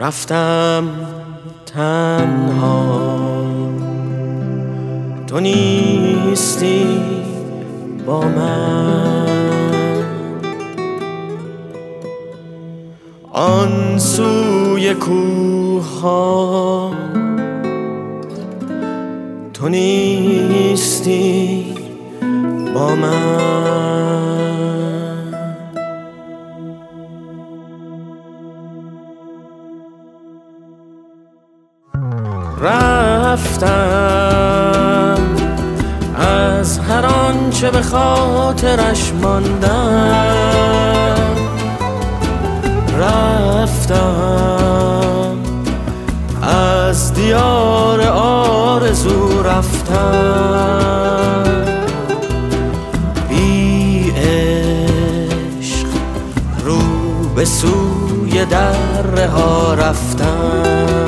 رفتم تنها، تو نیستی با من. آن سوی کوه ها تو نیستی با من. رفتم از هر آنچه به خاطرش ماندم، رفتم از دیار آرزو، رفتم بی عشق رو به سوی دره ها رفتم.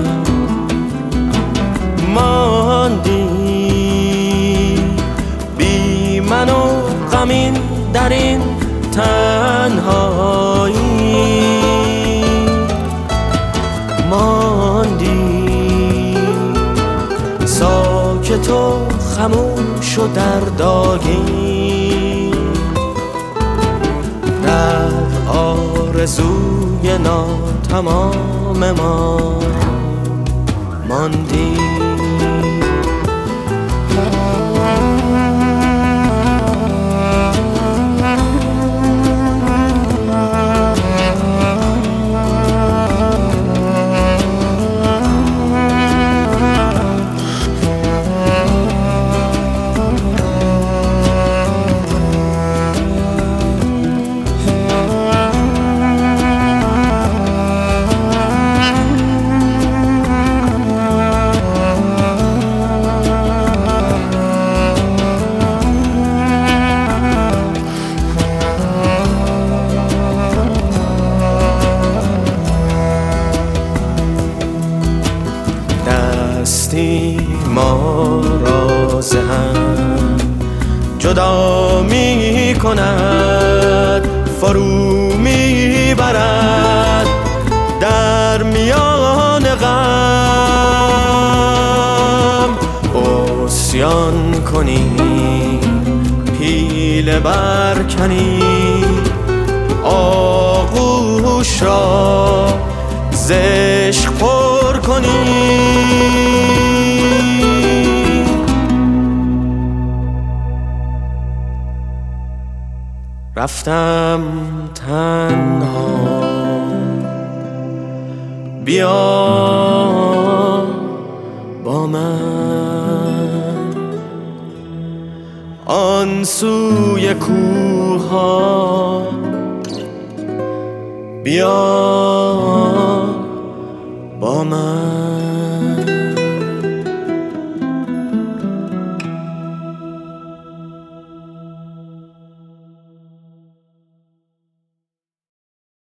ماندی بی من و غمین در این تنهایی، ماندی ساکت و خموش و دردآگین، در آرزوی ناتمام ما ماندی. دستی ما را ز هم جدا می کند، فرو می برد در میان غم. عصیان کنی پیله برکنی، آغوش را ز عشق پر کنی. رفتم تنها، بیا با من. آن سوی کوه ها بیا با من.